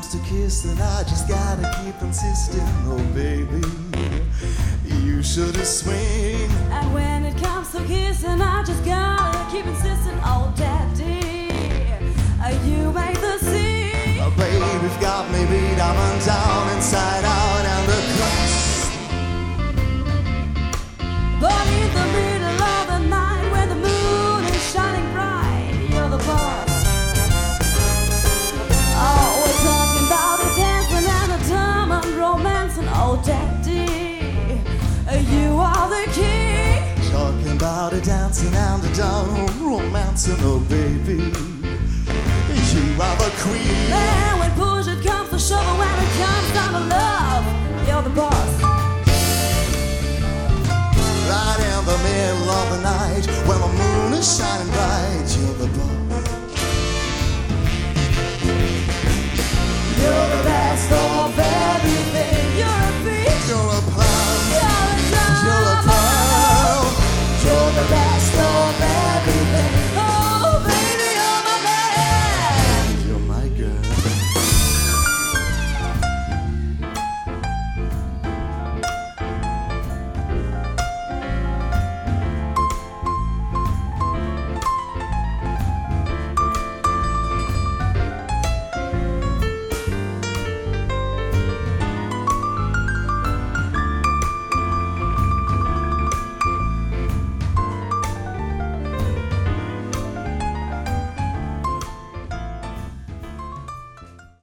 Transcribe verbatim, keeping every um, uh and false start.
comes to kissing, I just gotta keep insisting. Oh baby, you should swing. And when it comes to kissing, I just gotta keep insisting. Oh daddy, you make the scene. Oh baby's got me beat up and down, inside out and across. But in the middle of the night, when the moon is shining bright, you're the boss. Oh, we're talking about the dancing and the time and romance, and oh daddy, you are the key. Talking about the dancing and the down romance, and oh baby, you are the queen. And when push it comes to shove, and when it comes down to love, you're the boss. Right in the middle of the night, when the moon is shining bright.